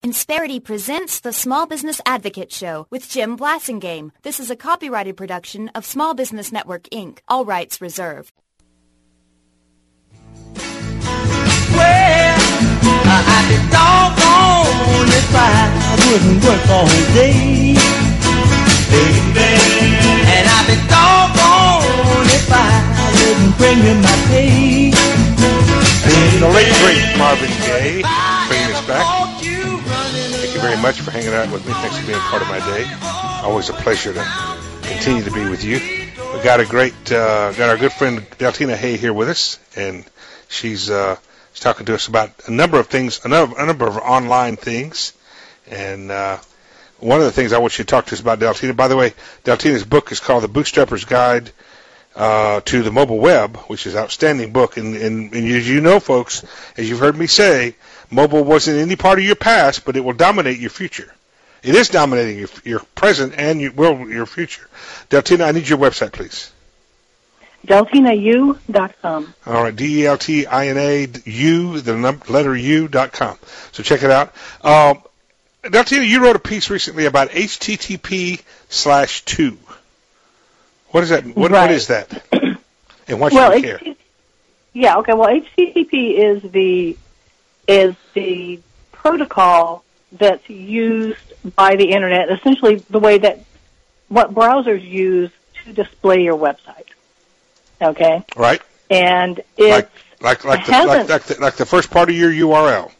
Insperity presents the Small Business Advocate Show with Jim Blasingame. This is a copyrighted production of Small Business Network, Inc. All rights reserved. Well, I'd be doggone if I wouldn't work all day, baby. And I'd be doggone if I wouldn't bring you my pay. The late great Marvin Gaye bringing us back. Thank you very much for hanging out with me. Thanks for being part of my day. Always a pleasure to continue to be with you. We got our good friend Deltina Hay here with us, and she's talking to us about a number of things, a number of online things. And one of the things I want you to talk to us about, Deltina. By the way, Deltina's book is called The Bootstrapper's Guide to the Mobile Web, which is an outstanding book. And as you know, folks, as you've heard me say, mobile wasn't any part of your past, but it will dominate your future. It is dominating your present and your future. Deltina, I need your website, please. DeltinaU.com. All right, DeltinaU, the letter U.com. So check it out. Deltina, you wrote a piece recently about HTTP/2. What is that? What is that? And why should you care? Yeah, okay. Well, HTTP is the protocol that's used by the Internet, essentially the way that what browsers use to display your website. Okay? Right. And it's like the first part of your URL.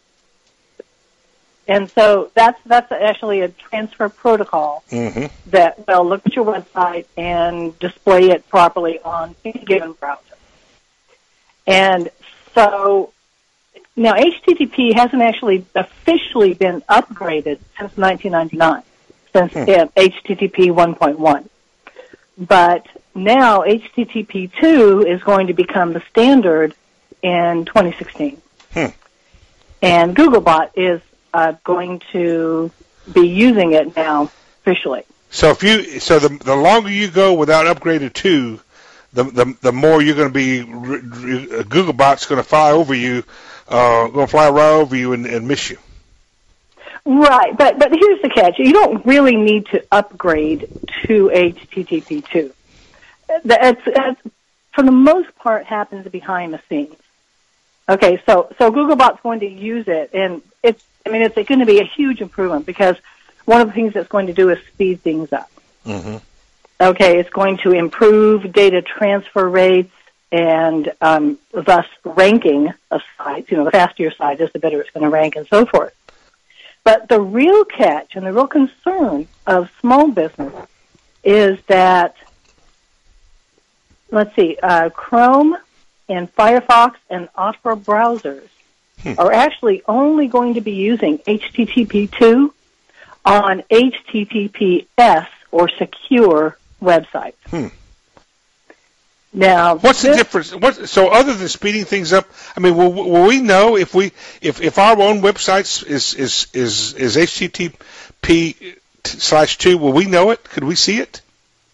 And so that's actually a transfer protocol that will look at your website and display it properly on any given browser. And so now HTTP hasn't actually officially been upgraded since 1999, since HTTP 1.1. But now HTTP 2 is going to become the standard in 2016. And Googlebot is going to be using it now officially. So the longer you go without upgraded 2, the more you're going to be Googlebot's going to fly over you, going to fly right over you and miss you. Right, but here's the catch: you don't really need to upgrade to HTTP 2. That's for the most part happens behind the scenes. Okay, so Googlebot's going to use it, and it's going to be a huge improvement because one of the things it's going to do is speed things up. Okay, it's going to improve data transfer rates and thus ranking of sites. The faster your site is, the better it's going to rank and so forth. But the real catch and the real concern of small business is that, Chrome and Firefox and Opera browsers are actually only going to be using HTTP 2 on HTTPS or secure websites. Now, what's the difference? So other than speeding things up, will we know if our own websites is HTTP/2? Will we know it? Could we see it?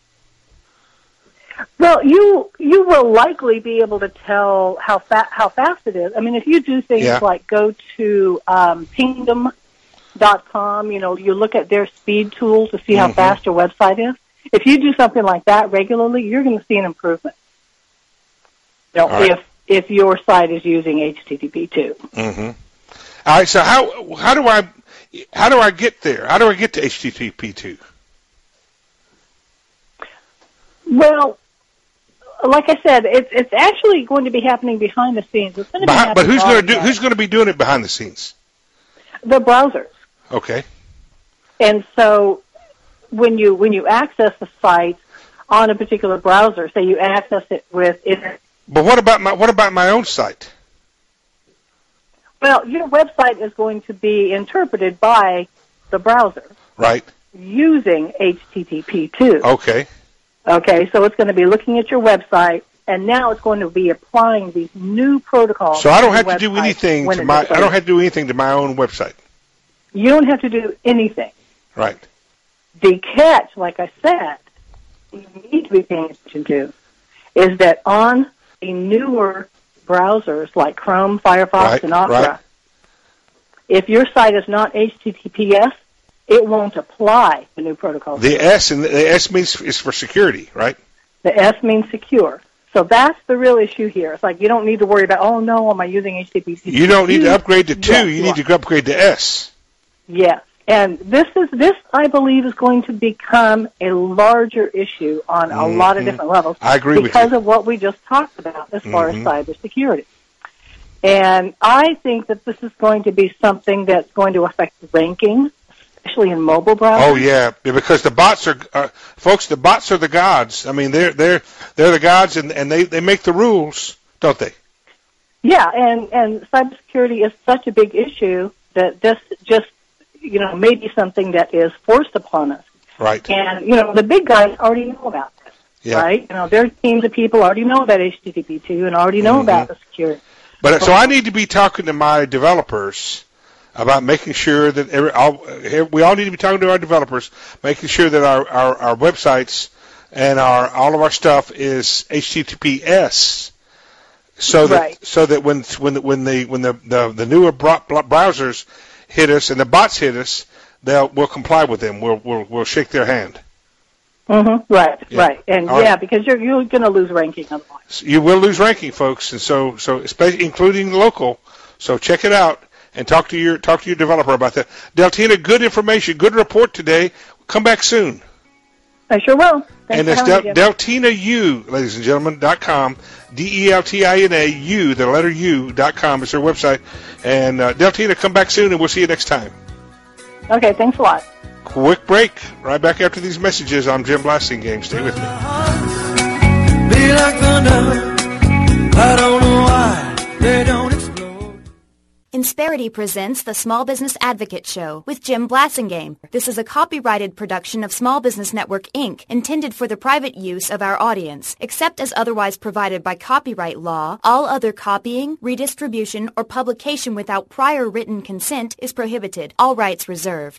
Well, you will likely be able to tell how fast it is. If you do things like go to Pingdom.com, you look at their speed tool to see how fast your website is. If you do something like that regularly, you're going to see an improvement. If your site is using HTTP 2. All right. So how do I get there? How do I get to HTTP 2? Well, like I said, it's actually going to be happening behind the scenes. It's going to be but who's going to be doing it behind the scenes? The browsers. Okay. And so when you access the site on a particular browser, say you access it with internet. But what about my own site? Well, your website is going to be interpreted by the browser. Right. Using HTTP 2. Okay. Okay, so it's going to be looking at your website, and now it's going to be applying these new protocols. So I don't have to do anything to my own website. You don't have to do anything. Right. The catch, like I said, you need to be paying attention to, is that on the newer browsers like Chrome, Firefox, and Opera, If your site is not HTTPS, it won't apply the new protocol. The S means is for security, right? The S means secure. So that's the real issue here. It's like you don't need to worry about, oh no, am I using HTTP? You don't need to upgrade to 2. Yes, you need to upgrade to S. Yes. And this, I believe, is going to become a larger issue on a lot of different levels. I agree with you. Because of what we just talked about as far as cybersecurity. And I think that this is going to be something that's going to affect ranking, especially in mobile browsers. Oh yeah, because the bots are, folks. The bots are the gods. I mean, they're the gods, and they make the rules, don't they? Yeah, and cybersecurity is such a big issue that this just may be something that is forced upon us. Right. And the big guys already know about this. Yeah. Right. Their teams of people already know about HTTP2 and already know about the security. But so I need to be talking to my developers about making sure that we all need to be talking to our developers, making sure that our websites and all of our stuff is HTTPS, so that when the newer browsers hit us and the bots hit us, we'll comply with them. We'll shake their hand. Mm-hmm. Right, yeah. Right, and because you're going to lose ranking otherwise. You will lose ranking, folks, and so especially including local. So check it out and talk to your developer about that. Deltina, good information, good report today. Come back soon. I sure will. Thanks and that's DeltinaU, ladies and gentlemen, .com, DeltinaU, the letter U.com is her website. And Deltina, come back soon, and we'll see you next time. Okay, thanks a lot. Quick break. Right back after these messages. I'm Jim Blasingame. Stay with me. Be like thunder. I don't know why they don't explode. Insperity presents the Small Business Advocate Show with Jim Blasingame. This is a copyrighted production of Small Business Network, Inc., intended for the private use of our audience. Except as otherwise provided by copyright law, all other copying, redistribution, or publication without prior written consent is prohibited. All rights reserved.